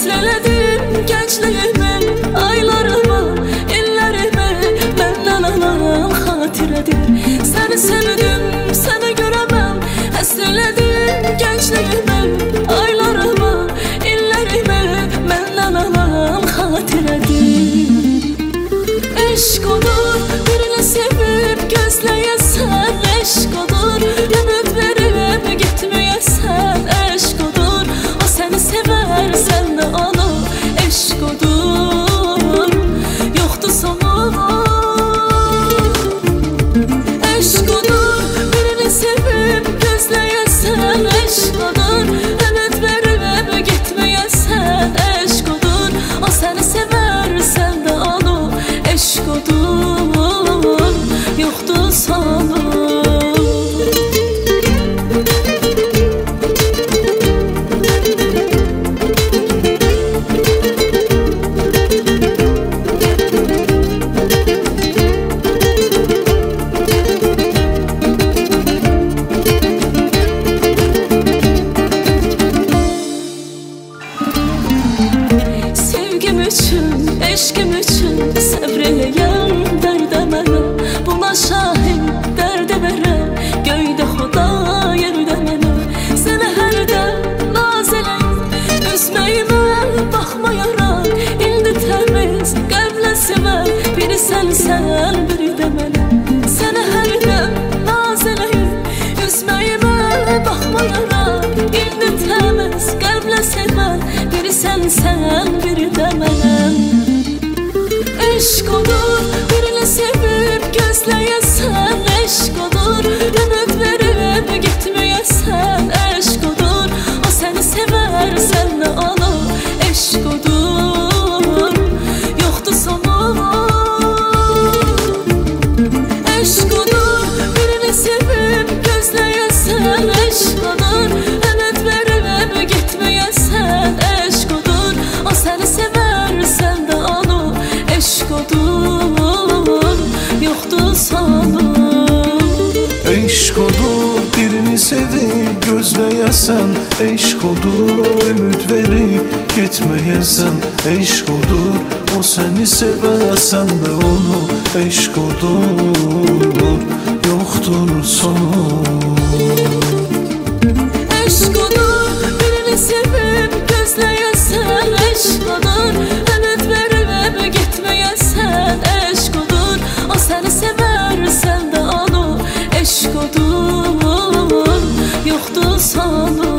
Həsrələdim gəncliyimi, aylarımı, illərimi, məndən alan xatirədir. Səni sevdim, səni görəməm. Həsrələdim gəncliyimi, aylarımı, illərimi, məndən alan xatirədir. Eşq odur, birini sevib gözləyəsən. Eşq odur, ümid verib getməyəsən. Eşq odur, o səni sevər, sən də onu. Eşq odur, yoxdur sonu. Eşq odur, birini sevib gözləyəsən. Eşq odur, ümid verib getməyəsən. Eşq odur, o səni sevər, sən də onu. Eşq odur, yoxdur sonu. Sevgim üçün, eşqim üçün səbr eləyən dərdə mənə. Buna şahid dərdə verən göydə Xuda, yerdə mənə. Sənə hərdən naz eləyib, üzməyimə baxmayaraq. İndi təmiz qəlblə sevən biri sənsən, biri də mənə. Sənə hərdən naz eləyib, üzməyimə baxmayaraq. İndi təmiz qəlblə sevən biri sənsən, biri də mənəm. Eşq odur, birini sevib gözləyəsən. Eşq odur, ümid verib getməyəsən. Eşq odur, o səni sevər, sən də onu. Eşq odur, yoxdur sonu. Eşq odur, birini sevib gözləyəsən. Eşq odur, ümid verib getməyəsən. Eşq odur, o səni sevər, sən də onu. Eşq odur, yoxdur sonu. Eşq odur, birini sevib gözləyəsən. Eşq odur, ümid verib getməyəsən. Eşq odur, o səni sevər, sən də onu. Eşq odur, yoxdur sonu. Eşq odur, birini sevib gözləyəsən. Eşq odur, ümid verib getməyəsən. Eşq odur, o səni sevər, sən də onu. Eşq odur, yoxdur sonu.